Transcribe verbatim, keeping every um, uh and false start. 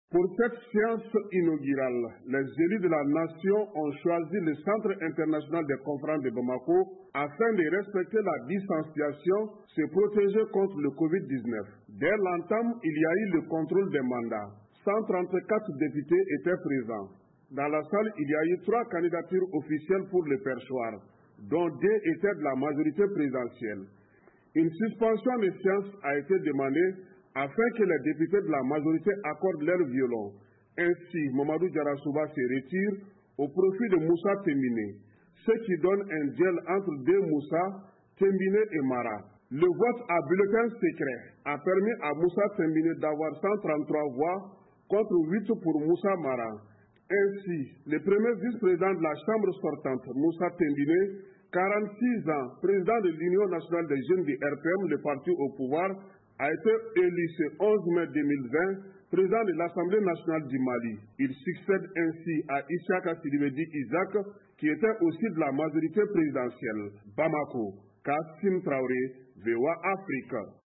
Pour cette séance inaugurale, les élus de la nation ont choisi le Centre international des conférences de Bamako afin de respecter la distanciation, se protéger contre le covid dix-neuf. Dès l'entame, il y a eu le contrôle des mandats. cent trente-quatre députés étaient présents. Dans la salle, il y a eu trois candidatures officielles pour le perchoir, dont deux étaient de la majorité présidentielle. Une suspension de séance a été demandée afin que les députés de la majorité accordent leur violon. Ainsi, Mamadou Diarra-Souba se retire au profit de Moussa Tembine, ce qui donne un duel entre deux Moussa, Tembine et Mara. Le vote à bulletin secret a permis à Moussa Tembine d'avoir cent trente-trois voix contre huit pour Moussa Mara. Ainsi, le premier vice-président de la Chambre sortante, Moussa Tembine, quarante-six ans, président de l'Union nationale des jeunes du R P M, le parti au pouvoir, a été élu ce onze mai deux mille vingt, président de l'Assemblée nationale du Mali. Il succède ainsi à Ishaka Sidibé Isaac, qui était aussi de la majorité présidentielle. Bamako, Kassim Traoré, V O A Afrique.